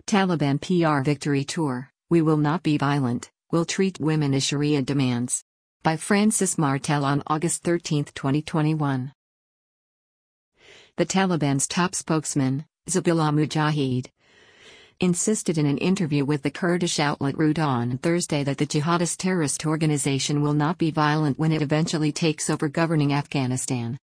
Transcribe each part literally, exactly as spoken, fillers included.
Taliban P R Victory Tour, We Will Not Be Violent, We'll Treat Women as Sharia Demands. By Francis Martel on August thirteenth, twenty twenty-one. The Taliban's top spokesman, Zabiullah Mujahid, insisted in an interview with the Kurdish outlet Ruda on Thursday that the jihadist terrorist organization will not be violent when it eventually takes over governing Afghanistan.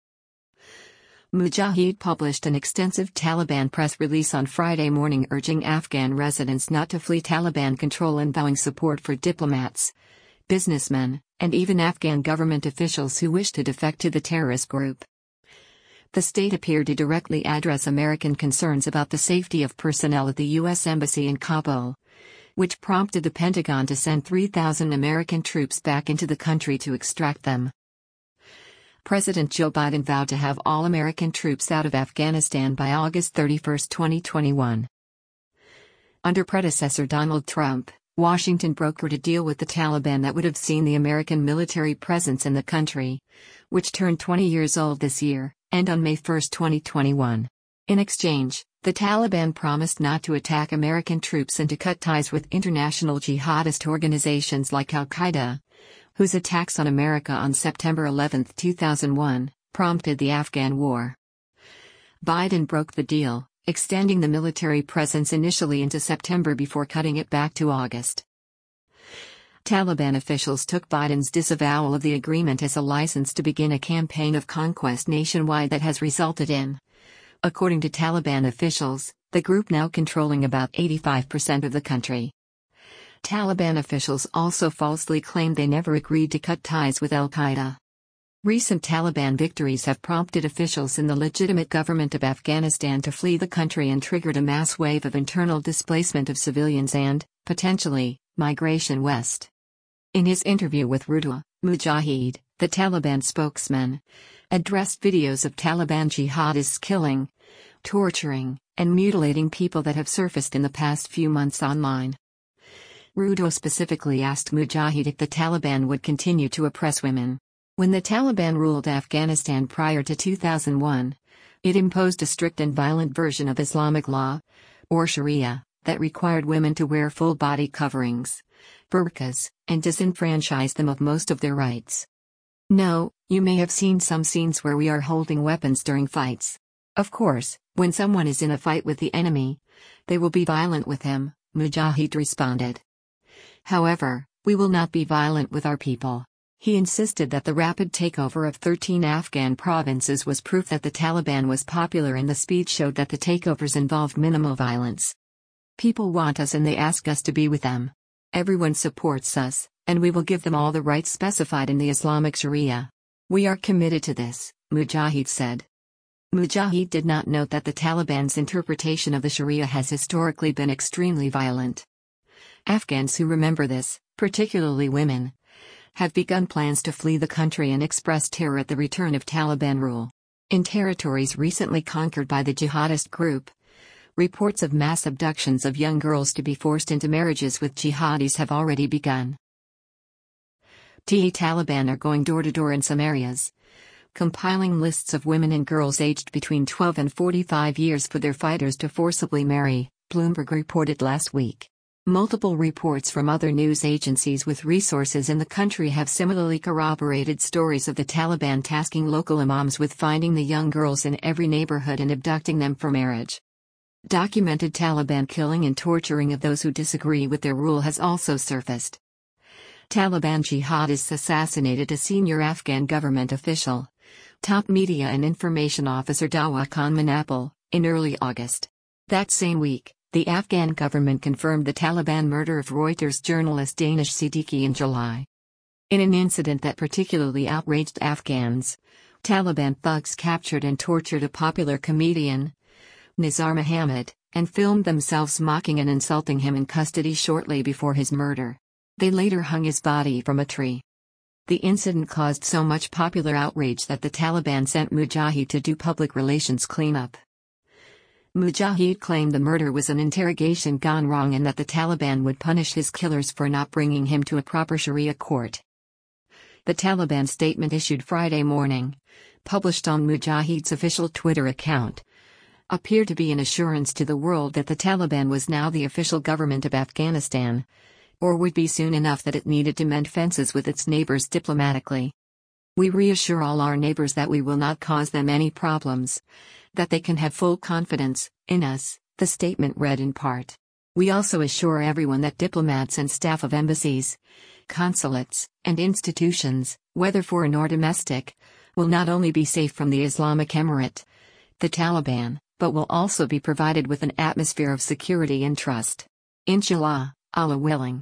Mujahid published an extensive Taliban press release on Friday morning urging Afghan residents not to flee Taliban control and vowing support for diplomats, businessmen, and even Afghan government officials who wish to defect to the terrorist group. The state appeared to directly address American concerns about the safety of personnel at the U S Embassy in Kabul, which prompted the Pentagon to send three thousand American troops back into the country to extract them. President Joe Biden vowed to have all American troops out of Afghanistan by August thirty-first, twenty twenty-one. Under predecessor Donald Trump, Washington brokered a deal with the Taliban that would have seen the American military presence in the country, which turned twenty years old this year, end on May first, twenty twenty-one. In exchange, the Taliban promised not to attack American troops and to cut ties with international jihadist organizations like Al-Qaeda, whose attacks on America on September eleventh, two thousand one, prompted the Afghan war. Biden broke the deal, extending the military presence initially into September before cutting it back to August. Taliban officials took Biden's disavowal of the agreement as a license to begin a campaign of conquest nationwide that has resulted in, according to Taliban officials, the group now controlling about eighty-five percent of the country. Taliban officials also falsely claimed they never agreed to cut ties with Al-Qaeda. Recent Taliban victories have prompted officials in the legitimate government of Afghanistan to flee the country and triggered a mass wave of internal displacement of civilians and, potentially, migration west. In his interview with Ruda, Mujahid, the Taliban spokesman, addressed videos of Taliban jihadists killing, torturing, and mutilating people that have surfaced in the past few months online. Ruda specifically asked Mujahid if the Taliban would continue to oppress women. When the Taliban ruled Afghanistan prior to two thousand one, it imposed a strict and violent version of Islamic law, or Sharia, that required women to wear full body coverings, burqas, and disenfranchised them of most of their rights. No, you may have seen some scenes where we are holding weapons during fights. Of course, when someone is in a fight with the enemy, they will be violent with him, Mujahid responded. However, we will not be violent with our people. He insisted that the rapid takeover of thirteen Afghan provinces was proof that the Taliban was popular, and the speed showed that the takeovers involved minimal violence. People want us and they ask us to be with them. Everyone supports us, and we will give them all the rights specified in the Islamic Sharia. We are committed to this, Mujahid said. Mujahid did not note that the Taliban's interpretation of the Sharia has historically been extremely violent. Afghans who remember this, particularly women, have begun plans to flee the country and express terror at the return of Taliban rule. In territories recently conquered by the jihadist group, reports of mass abductions of young girls to be forced into marriages with jihadis have already begun. The Taliban are going door to door in some areas, compiling lists of women and girls aged between twelve and forty-five years for their fighters to forcibly marry, Bloomberg reported last week. Multiple reports from other news agencies with resources in the country have similarly corroborated stories of the Taliban tasking local imams with finding the young girls in every neighborhood and abducting them for marriage. Documented Taliban killing and torturing of those who disagree with their rule has also surfaced. Taliban jihadists assassinated a senior Afghan government official, top media and information officer Dawa Khan Manapal, in early August. That same week, the Afghan government confirmed the Taliban murder of Reuters journalist Danish Siddiqui in July. In an incident that particularly outraged Afghans, Taliban thugs captured and tortured a popular comedian, Nizar Muhammad, and filmed themselves mocking and insulting him in custody shortly before his murder. They later hung his body from a tree. The incident caused so much popular outrage that the Taliban sent Mujahid to do public relations cleanup. Mujahid claimed the murder was an interrogation gone wrong and that the Taliban would punish his killers for not bringing him to a proper Sharia court. The Taliban statement issued Friday morning, published on Mujahid's official Twitter account, appeared to be an assurance to the world that the Taliban was now the official government of Afghanistan, or would be soon enough that it needed to mend fences with its neighbors diplomatically. We reassure all our neighbors that we will not cause them any problems, that they can have full confidence in us, the statement read in part. We also assure everyone that diplomats and staff of embassies, consulates, and institutions, whether foreign or domestic, will not only be safe from the Islamic Emirate, the Taliban, but will also be provided with an atmosphere of security and trust. Inshallah, Allah willing.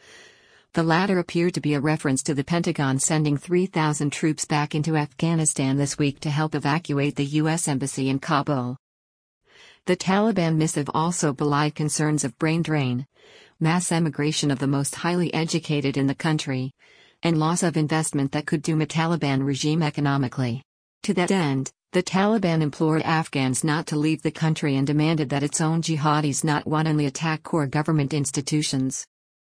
The latter appeared to be a reference to the Pentagon sending three thousand troops back into Afghanistan this week to help evacuate the U S Embassy in Kabul. The Taliban missive also belied concerns of brain drain, mass emigration of the most highly educated in the country, and loss of investment that could doom a Taliban regime economically. To that end, the Taliban implored Afghans not to leave the country and demanded that its own jihadis not wantonly attack core government institutions.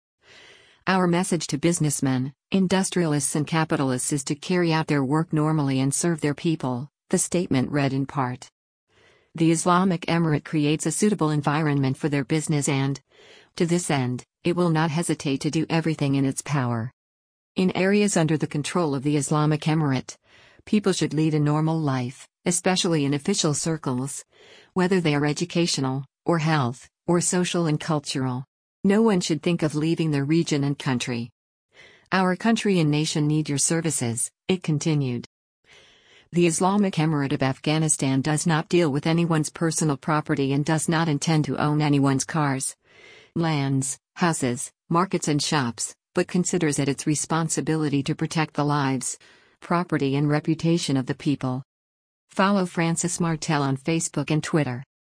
Our message to businessmen, industrialists and capitalists is to carry out their work normally and serve their people, the statement read in part. The Islamic Emirate creates a suitable environment for their business and, to this end, it will not hesitate to do everything in its power. In areas under the control of the Islamic Emirate, people should lead a normal life, especially in official circles, whether they are educational, or health, or social and cultural. No one should think of leaving their region and country. Our country and nation need your services, it continued. The Islamic Emirate of Afghanistan does not deal with anyone's personal property and does not intend to own anyone's cars, lands, houses, markets and shops, but considers it its responsibility to protect the lives, property and reputation of the people. Follow Francis Martel on Facebook and Twitter.